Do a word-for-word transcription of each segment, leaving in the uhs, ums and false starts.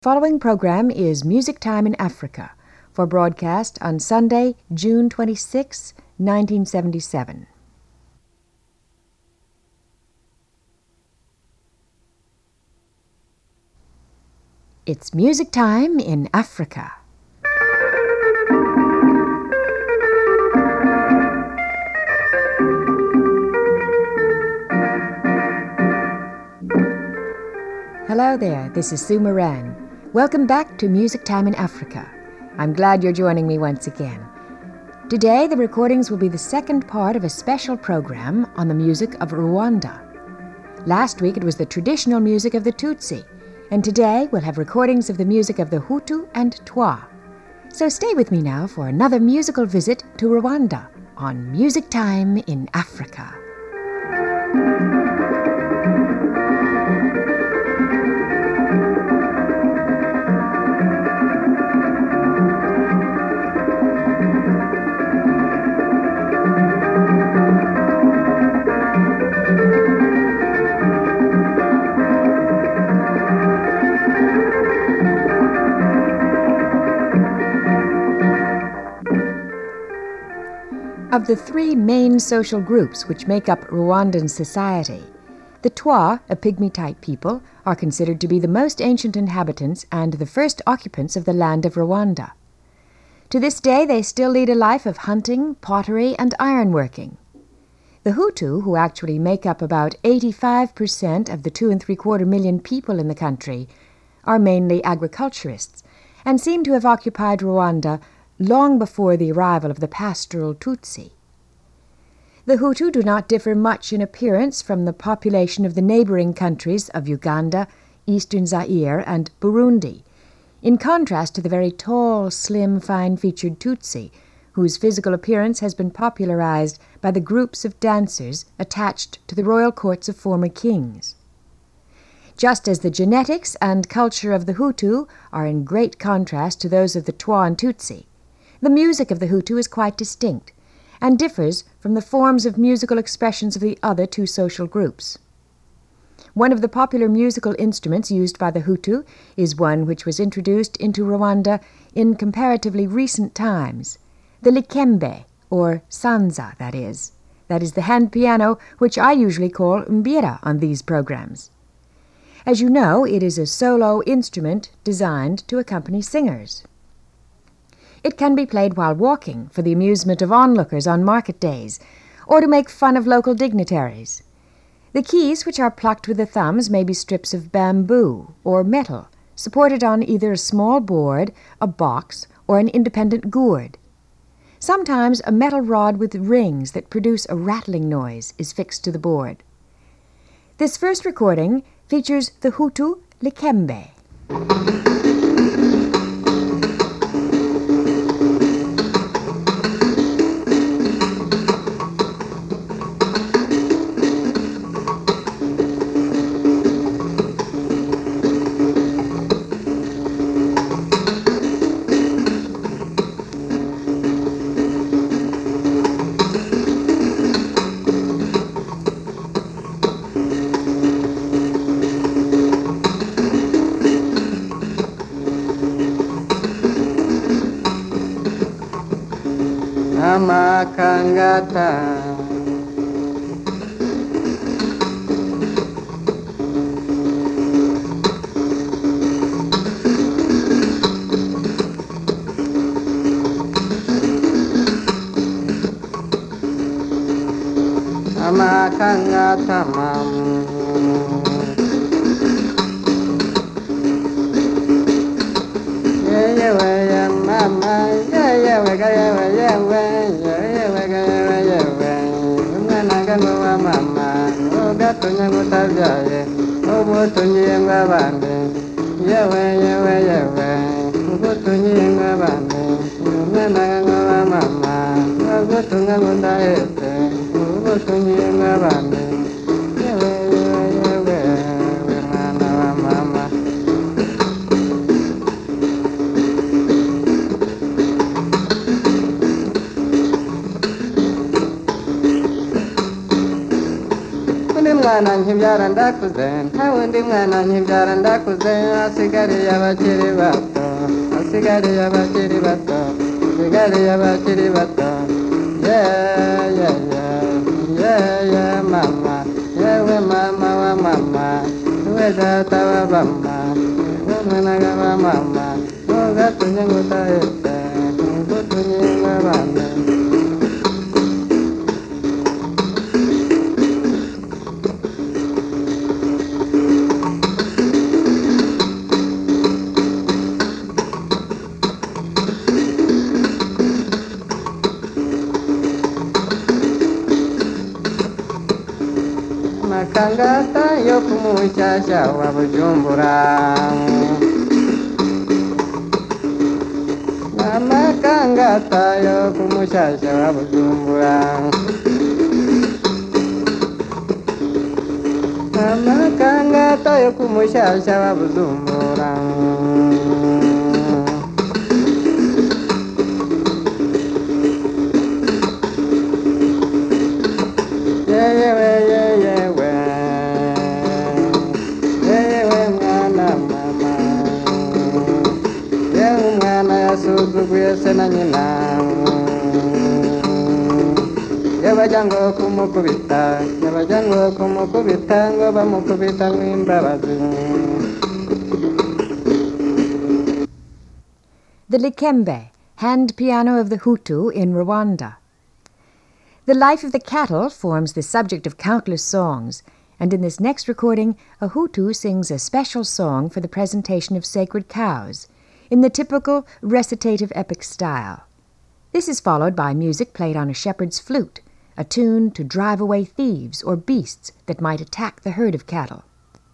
Following program is Music Time in Africa for broadcast on Sunday, June twenty-sixth, nineteen seventy-seven. It's Music Time in Africa. Hello there, this is Sue Moran. Welcome back to Music Time in Africa. I'm glad you're joining me once again. Today, the recordings will be the second part of a special program on the music of Rwanda. Last week, it was the traditional music of the Tutsi, and today we'll have recordings of the music of the Hutu and Twa. So stay with me now for another musical visit to Rwanda on Music Time in Africa. Of the three main social groups which make up Rwandan society, the Twa, a pygmy-type people, are considered to be the most ancient inhabitants and the first occupants of the land of Rwanda. To this day, they still lead a life of hunting, pottery, and ironworking. The Hutu, who actually make up about eighty-five percent of the two and three-quarter million people in the country, are mainly agriculturists and seem to have occupied Rwanda long before the arrival of the pastoral Tutsi. The Hutu do not differ much in appearance from the population of the neighboring countries of Uganda, Eastern Zaire, and Burundi, in contrast to the very tall, slim, fine-featured Tutsi, whose physical appearance has been popularized by the groups of dancers attached to the royal courts of former kings. Just as the genetics and culture of the Hutu are in great contrast to those of the Twa and Tutsi, the music of the Hutu is quite distinct and differs from the forms of musical expressions of the other two social groups. One of the popular musical instruments used by the Hutu is one which was introduced into Rwanda in comparatively recent times, the likembe, or sanza, that is. That is the hand piano, which I usually call mbira on these programs. As you know, it is a solo instrument designed to accompany singers. It can be played while walking for the amusement of onlookers on market days, or to make fun of local dignitaries. The keys, which are plucked with the thumbs, may be strips of bamboo or metal, supported on either a small board, a box, or an independent gourd. Sometimes a metal rod with rings that produce a rattling noise is fixed to the board. This first recording features the Hutu likembe. Amakangata Amakangata mamu Yeah, yeah, yeah, mama, yeah, yeah, yeah, yeah, yeah, yeah, mama, oh, gato nyango tajaye, oh, boto nyenga bande, yewe, yewe, yewe, boto nyenga bande, nana ngawa mama, oh, boto nyango ndaete, oh, boto nyenga bande, yewe, yewe, yewe, nana wa mama. mwana nkibyara ndakuze nta wundi mwana nkibyara ndakuze hasigariye abakiri bato hasigariye abakiri bato hasigariye abakiri bato yeah yeah yeah yeah yeah mama yewe mama wa mama we data wa mama mwana wa mama ugatunye ngutahetse ngutunye ngabana makangata yo kumucyashya wa Bujumbura amakangata yo kumucyashya wa Bujumbura amakangata yo kumucyashya wa Bujumbura yewe yewe yewe mwana mama yewe mwana yasuzuguye se na nyina yabajya ngo kumukubita yabajya ngo kumukubita ngo bamukubita nk'imbabazi. The Likembe, hand piano of the Hutu in Rwanda. The life of the cattle forms the subject of countless songs, and in this next recording, a Hutu sings a special song for the presentation of sacred cows, in the typical recitative epic style. This is followed by music played on a shepherd's flute, a tune to drive away thieves or beasts that might attack the herd of cattle.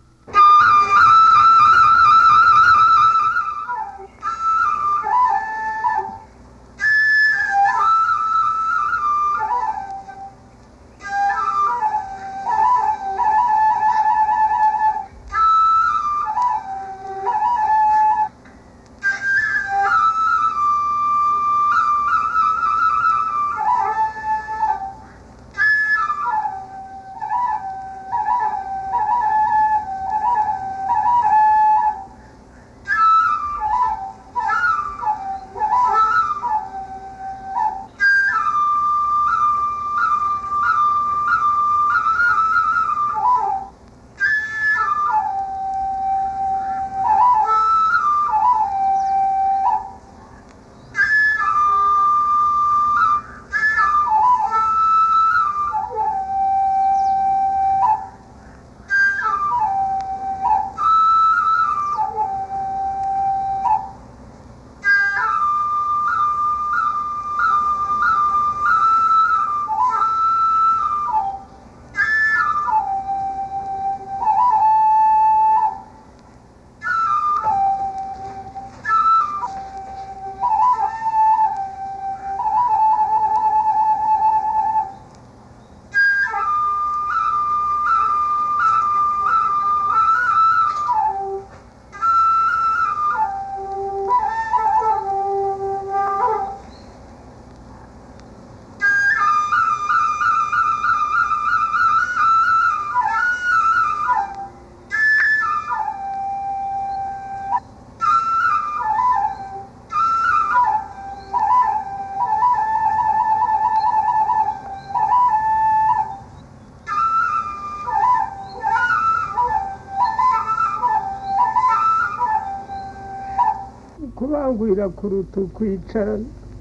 kubangurira kuruta kwicara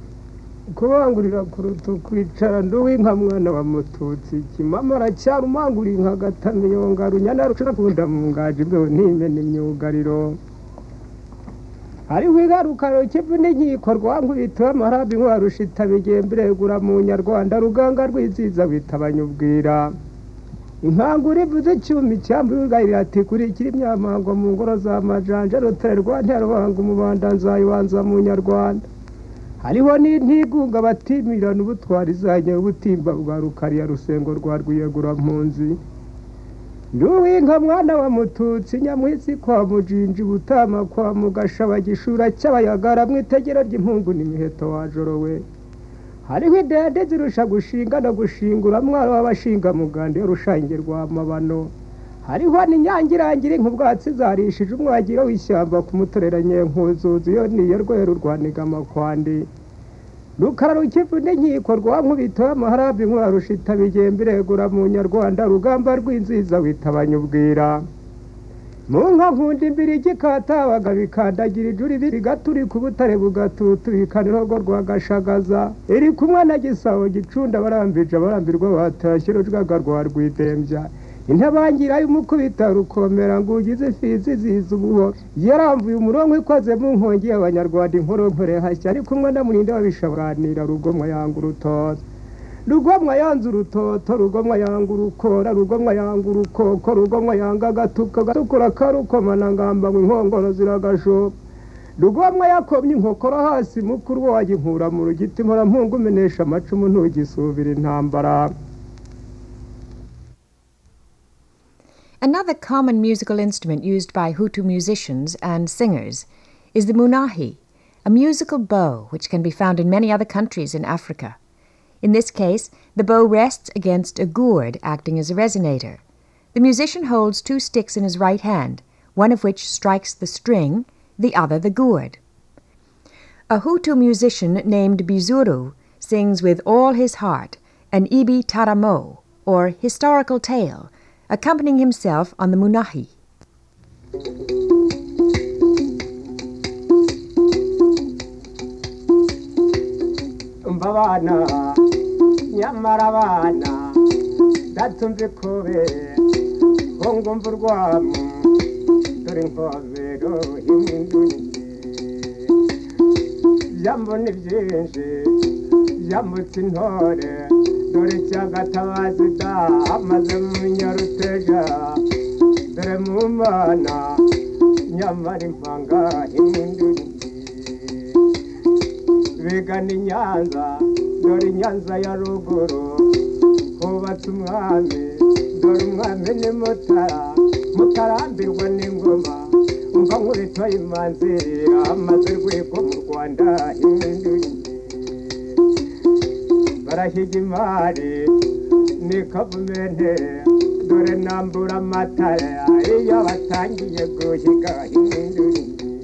kubangurira kuruta kwicara nduwinka mwana wa mututsi kimama aracyari umangura inka gatamiyo ngarunya narushaka kunda mu ngaje mbeho ntimene imyugariro hariho igarukaro kivu n'inkiko rwankubita amarabi nkwarushita bigemberegura mu nyarwanda ruganga rwiziza bitabanya ubwira inkangura ivuze icyumi cyambwirira ati kurikira imyamango mu ngoro za majanja ruterwa ntarwanga umubanda nzayibanza mu nyarwanda hariho n'intigunga batimirana ubutwari zanye ubutimba bwa rukariya rusengo rwa rwiyegura mpunzi nduwinka mwana wa mututsi nyamwisi kwa mujinji butama kwa mugashaba gishura cy'abayagara mwitegera ry'impungu n'imiheto wajorowe hariho idende zirusha gushinga no gushingura mwaro w'abashinga mugande rushangirwa amabano hariho n'inyangirangira nk'ubwatsi zarishije umwagiro w'ishyamba ku mutoreranye nkuzuzu yo niyo rwero rwaniga amakwandi rukara rukivune nkiko rwankubito amaharabi nk'urarushita bigembiregura mu nyarwanda rugamba rw'inziza witabanya ubwira mu nka nkunda imbiri igikatabaga bikandagira ijuri bigaturi ku butare bugatuturika nirogo rwagashagaza iri kumwe na gisabo gicunda barambije barambirwa batashye rujwaga rwa rwidembya intabangira y'umukubita rukomera ngo ugize fizi ziza ubuho yaramvuye umurongo ikoze mu nkongi y'abanyarwanda inkoronkore hashya ari kumwe na muninde wabishaburanira rugomwa yanga urutoto rugomwa yanze urutoto rugomwa yanga urukora rugomwa yanga urukoko rugomwa yanga agatuka gatukura karukomana ngamba ngo inkongoro ziragashoka rugomwa yakomye inkokora hasi mukuru waginkura mu rugiti mpora mpungu umenesha amacumu ntugisubira intambara. Another common musical instrument used by Hutu musicians and singers is the munahi, a musical bow which can be found in many other countries in Africa. In this case, the bow rests against a gourd acting as a resonator. The musician holds two sticks in his right hand, one of which strikes the string, the other the gourd. A Hutu musician named Bizuru sings with all his heart an Ibi Taramo, or historical tale, accompanying himself on the munahi. Mbabana nyamarabana datumve kobe hongomvu rwamu dore nkobero himinduni byambone byinshi byambutse intore dore cyagatabazi da amaze mu nyaruteja dore mu mana nyamara impanga himinduni bigana inyanza dore inyanza ya ruguru hubatse umwami dore umwami ni mutara mutarambirwa n'ingoma umva nk'uritoye imanzira amaze rwego mu rwanda himinduni barahiga imari ni kavumenti dore nambura amatara iyo batangiye guhiga himinduni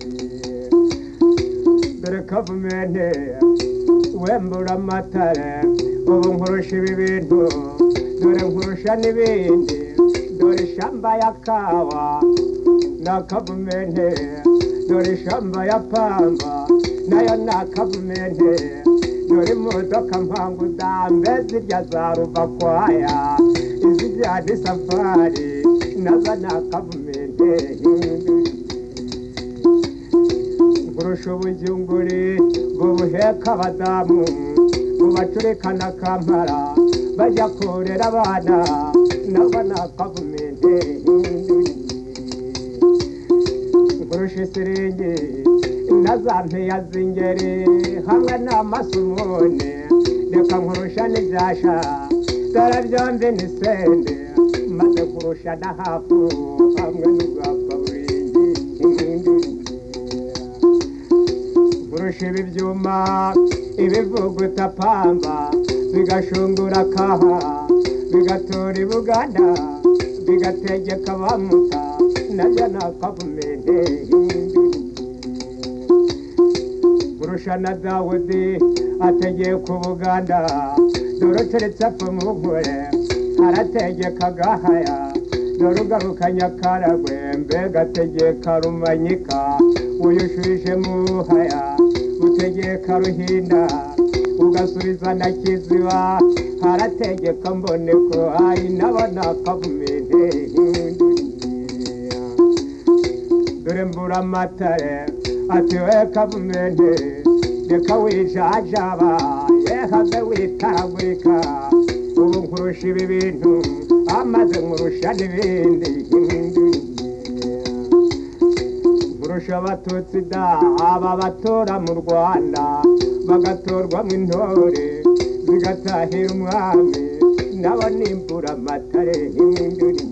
dore kavumenti wembura amatara ubu nkurusha ibi bintu dore nkurusha n'ibindi dore shamba ya kawa na kavumenti dore shamba ya pamba nayo na kavumenti dore imodoka mpangu dambe zirya za ruvakwaya izijya ni safari nazo na kavumenti nkurusha ubujyunguri bubuheka abadamu bubacurikana kampara bajya kurera abana nabo na kavumenti nkurusha isiringi na za mpeya z'ingeri hamwe n'amasumune reka nkurusha n'ibyasha dore byombi ni sende maze nkurusha na hafu hamwe n'ubwapfa buringi nkurusha ibi byuma ibivuguta pamba bigashungura kaha bigatora i Buganda bigategeka bamuta nabyo na kavumenti nkurusha na Dawudi ategeye ku Buganda dore uteretse apfa mu nkore arategeka gahaya dore ugaruka Nyakaragwe mbega ategeka Rumanyika uyushuje mu haya utegeka Ruhinda ugasubiza na Kiziba harategeka Mboneko ari nabona kavumenti dore mbura amatare ati we kavumenti reka wijajaba yehave witaragurika ubu nkurusha ibi bintu amaze nkurusha n'ibindi nkurusha abatutsi da aba batora mu Rwanda bagatorwa mu intore zigatahira umwami nabo nimbura amatare himinduri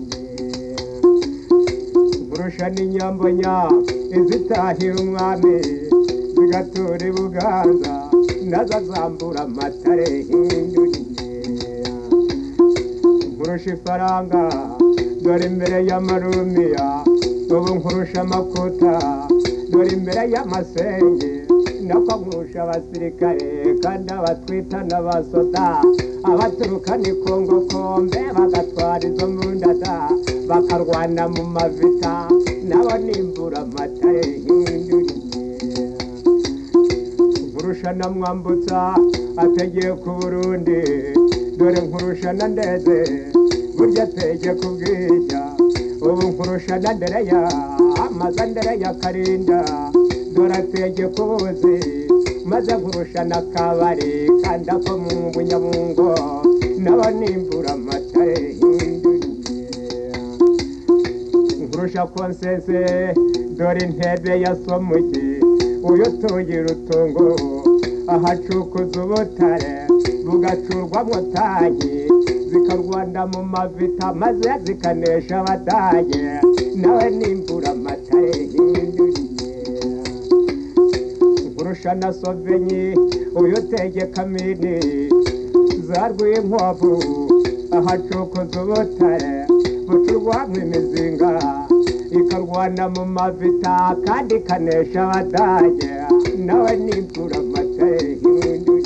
nkurusha n'inyambonya izitahira umwami zigatora i Buganza nazo zambura amatare hinduriye nkurusha ifaranga dore imbere y'amarumiya ubu nkurusha amakuta dore imbere y'amasenge nako nkurusha abasirikare kandi abatwita n'abasoda abaturuka ni kongo kombe bagatwara izo mbundada bakarwana mu mavita nabo nimbura amatare hinduriye nkurusha na mwambutsa ategeye ku Burundi dore nkurusha na ndeze burya atege ku bwija ubu nkurusha na ndereya amaze ndereya karinda dore atege ku buzi maze nkurusha na kabari kandi ako mu bunyabungo nabo nimbura amatare hinduriye nkurusha konsese dore intebe ya somugi uyu tugira utungo ahacukuza ubutare bugacurwamo tanki zikarwanda mu mavita maze zikanesha abadaye nawe nimbura amatare hinduriye nkurusha na sovenyi uyu tegeka mini zarwiye inkwavu ahacukuza ubutare bucurwamo imizinga ikarwana mu mavita kandi ikanesha abadaye nawe nimbura amatare hinduriye.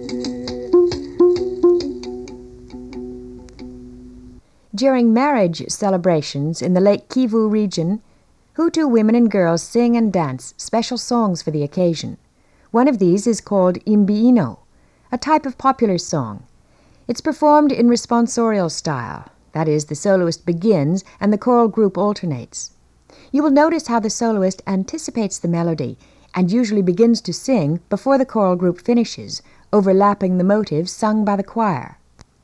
During marriage celebrations in the Lake Kivu region, Hutu women and girls sing and dance special songs for the occasion. One of these is called Imbiino, a type of popular song. It's performed in responsorial style, that is, the soloist begins and the choral group alternates. You will notice how the soloist anticipates the melody and usually begins to sing before the choral group finishes, overlapping the motives sung by the choir.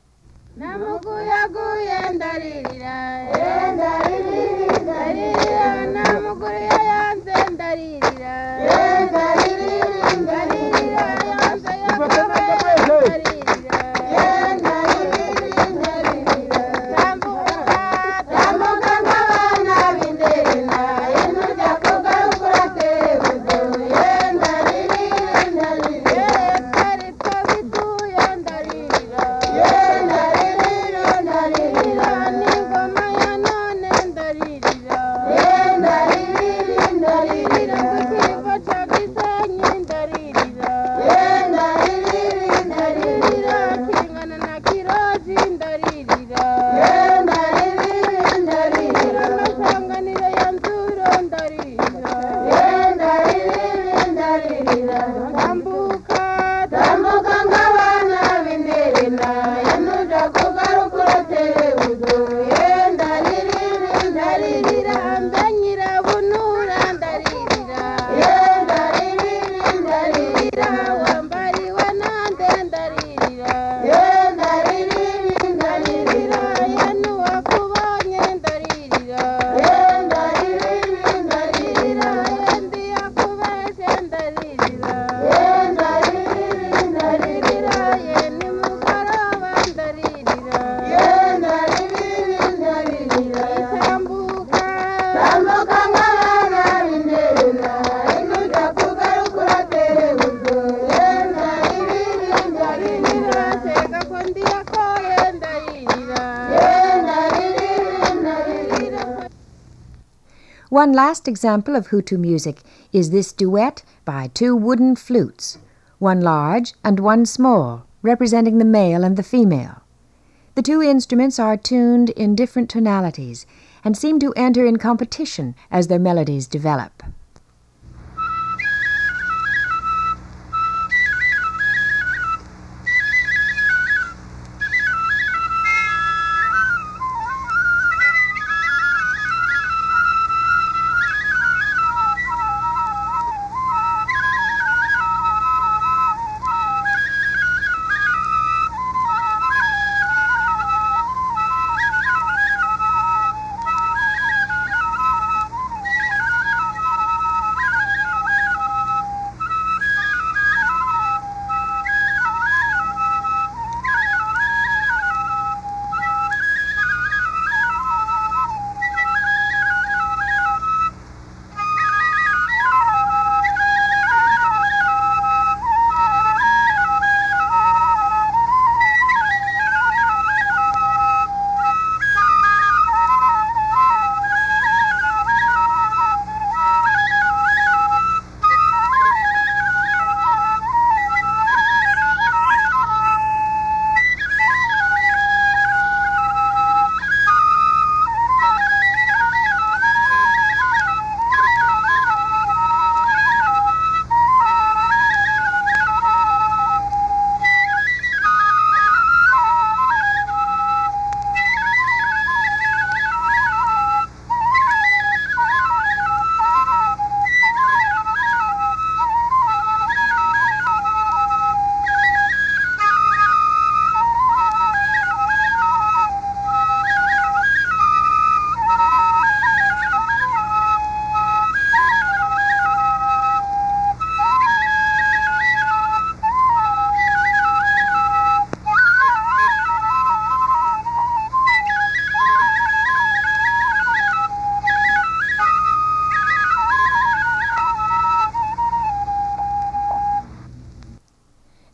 One last example of Hutu music is this duet by two wooden flutes, one large and one small, representing the male and the female. The two instruments are tuned in different tonalities and seem to enter in competition as their melodies develop.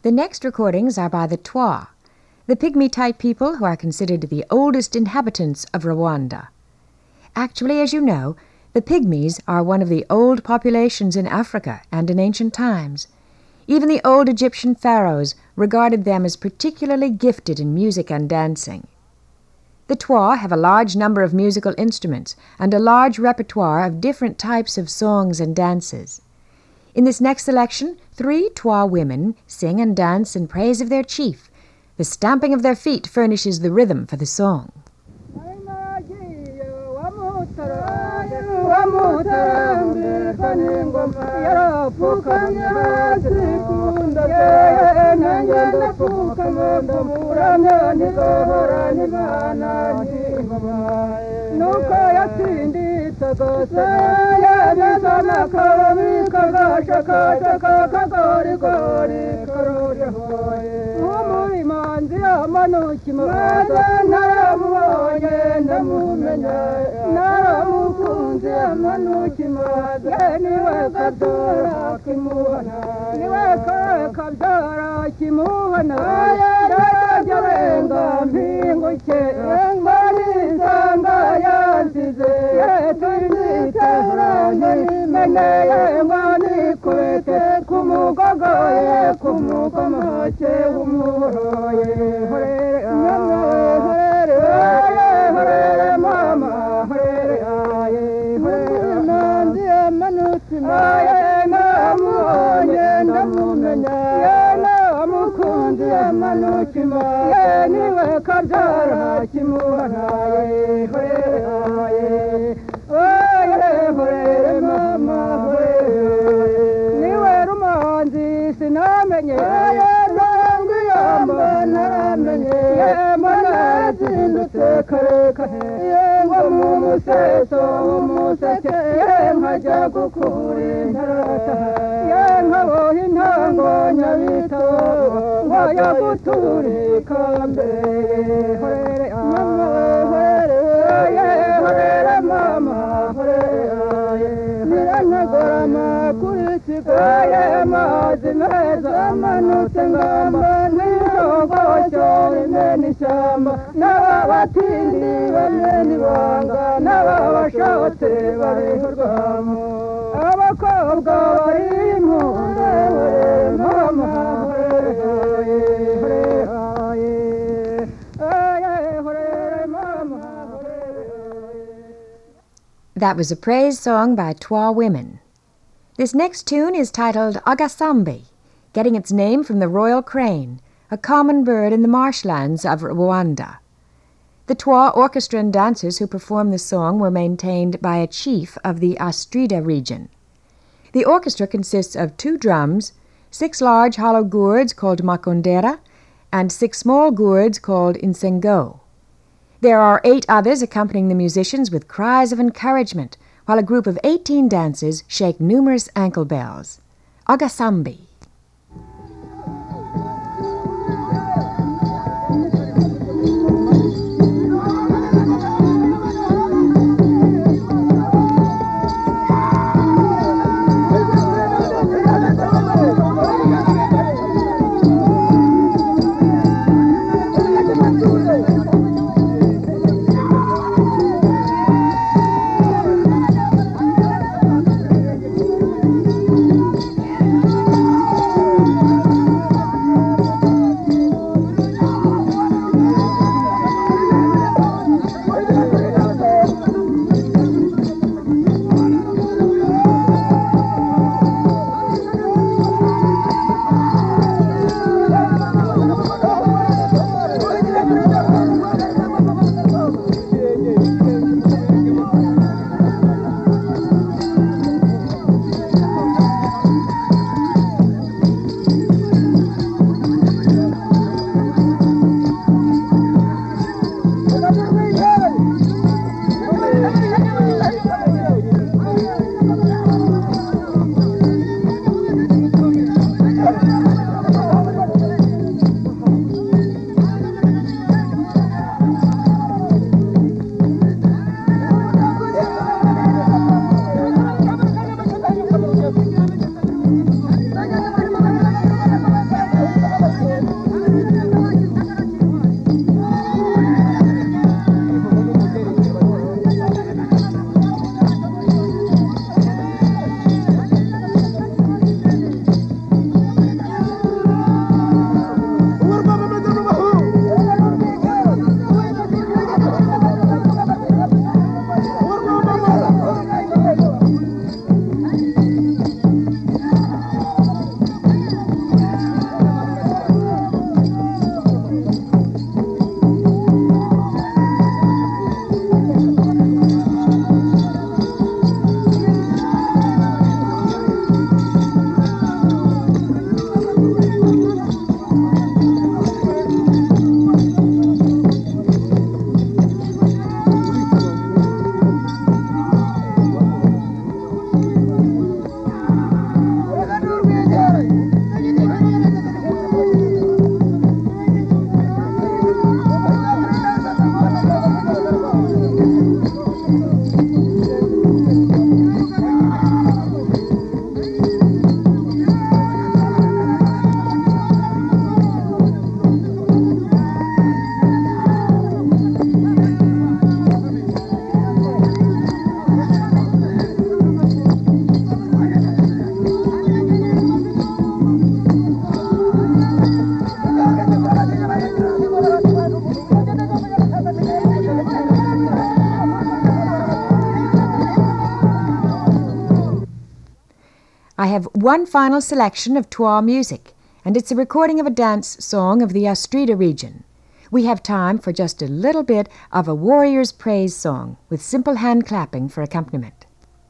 The next recordings are by the Twa, the Pygmy-type people who are considered the oldest inhabitants of Rwanda. Actually, as you know, the Pygmies are one of the old populations in Africa and in ancient times. Even the old Egyptian pharaohs regarded them as particularly gifted in music and dancing. The Twa have a large number of musical instruments and a large repertoire of different types of songs and dances. In this next selection, three Twa women sing and dance in praise of their chief. The stamping of their feet furnishes the rhythm for the song. That was a praise song by Twa women. This next tune is titled Agasambi, getting its name from the royal crane, a common bird in the marshlands of Rwanda. The Twa orchestra and dancers who performed the song were maintained by a chief of the Astrida region. The orchestra consists of two drums, six large hollow gourds called makondera, and six small gourds called insengo. There are eight others accompanying the musicians with cries of encouragement, while a group of eighteen dancers shake numerous ankle bells. Agasambi. Thank you. I have one final selection of Twa music, and it's a recording of a dance song of the Astrida region. We have time for just a little bit of a warrior's praise song with simple hand clapping for accompaniment.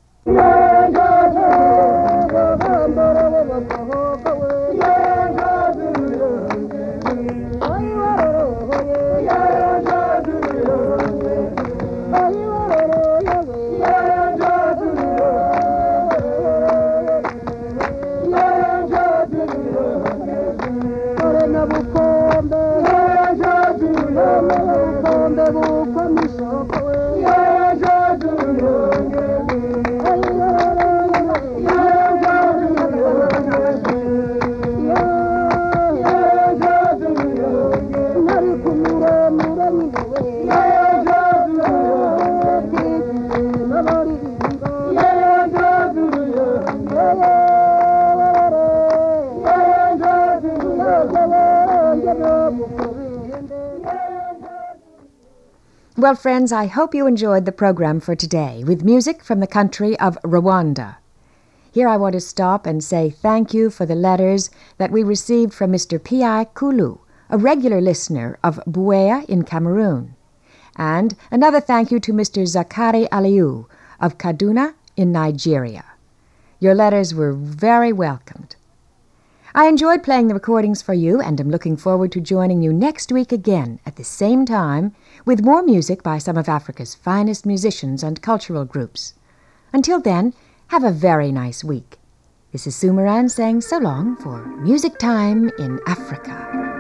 Well, friends, I hope you enjoyed the program for today with music from the country of Rwanda. Here I want to stop and say thank you for the letters that we received from Mister P I Kulu, a regular listener of Buea in Cameroon. And another thank you to Mister Zakari Aliou of Kaduna in Nigeria. Your letters were very welcomed. I enjoyed playing the recordings for you and am looking forward to joining you next week again at the same time with more music by some of Africa's finest musicians and cultural groups. Until then, have a very nice week. This is Sue Moran saying so long for Music Time in Africa.